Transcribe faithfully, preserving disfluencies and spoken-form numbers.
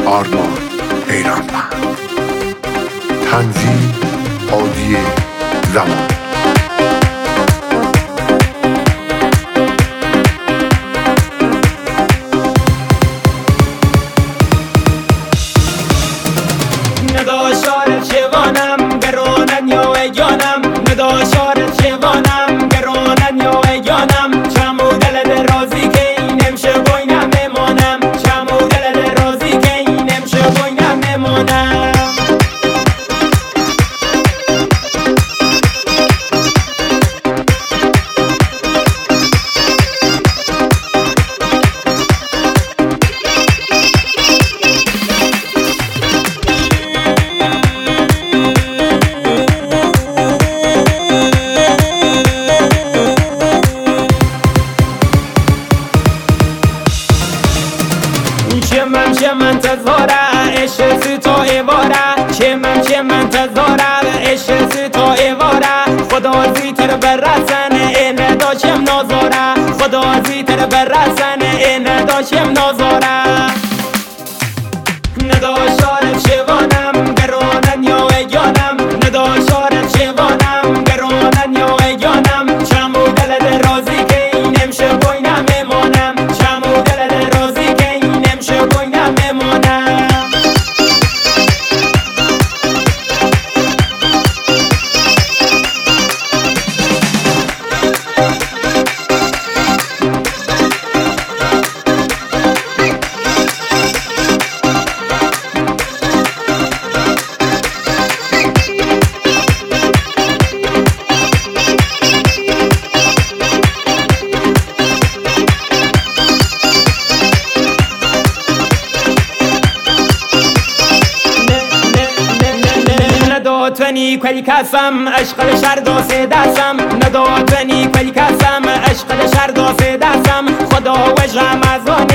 آرمان ایرانوند. تنظیم هادی زمان. ندا شارت شوانم گرانن یا ایانم، ندا شارت شوانم گرانن یا ایانم. چمو دل رازی که اینم شوینم میمانم، چمو دل رازی که اینم شوینم میمانم. شمم شمم تزاره عشق سی تا ایواره، شمم شمم تزاره عشق سی تا ایواره. خدا زیتر برسن این داشم نازاره، خدا زیتر برسن این داشم نازاره. ندا شارت شوانم گرانن یا ایانم، ندا شارت شوانم گرانن یا ایانم. چمو دل رازی که اینم شوینم میمانم، چمو دل رازی که اینم شوینم میمانم. نداتنی کلی کسم عشق شر داسه دستم، نداتنی کلی کسم عشق شر داسه دستم. خدا و رمضان